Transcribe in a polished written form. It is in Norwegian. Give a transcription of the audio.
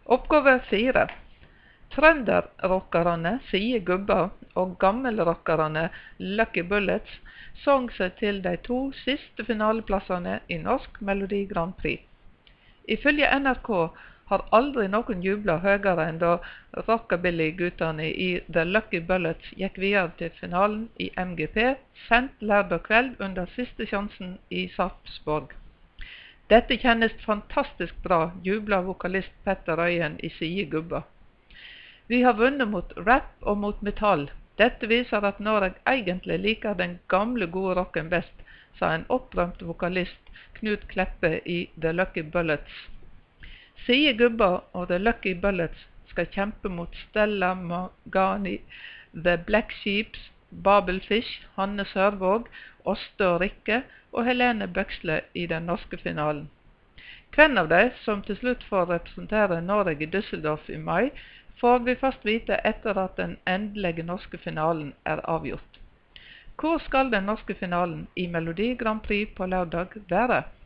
Oppgave 4. Trønderrockerne Sie Gubba og gammelrockerne Lucky Bullets sang seg til de 2 siste finaleplassene i Norsk Melodi Grand Prix. Ifølge NRK har aldri noen jublet høyere enn da rockabilly-guttene i The Lucky Bullets gikk videre til finalen i MGP, sendt lørdag kveld under siste sjansen i Sarpsborg. Dette kjennes fantastisk bra, jubler vokalist Petter Øyen i Sie Gubba. Vi har vunnet mot rap og mot metall. Dette viser at Norge egentlig liker den gamle gode rocken best, sa en opprømt vokalist Knut Kleppe i The Lucky Bullets. Sie Gubba og The Lucky Bullets skal kjempe mot Stella Magani, The Black Sheeps, Babelfish, Hanne Sørvåg, Åste og Rikke og Helene Bøksle i den norske finalen. Hvem av de som til slutt får representere Norge i Düsseldorf i mai, får vi først vite etter at den endelige norske finalen er avgjort. Hvor skal den norske finalen i Melodi Grand Prix på lørdag være?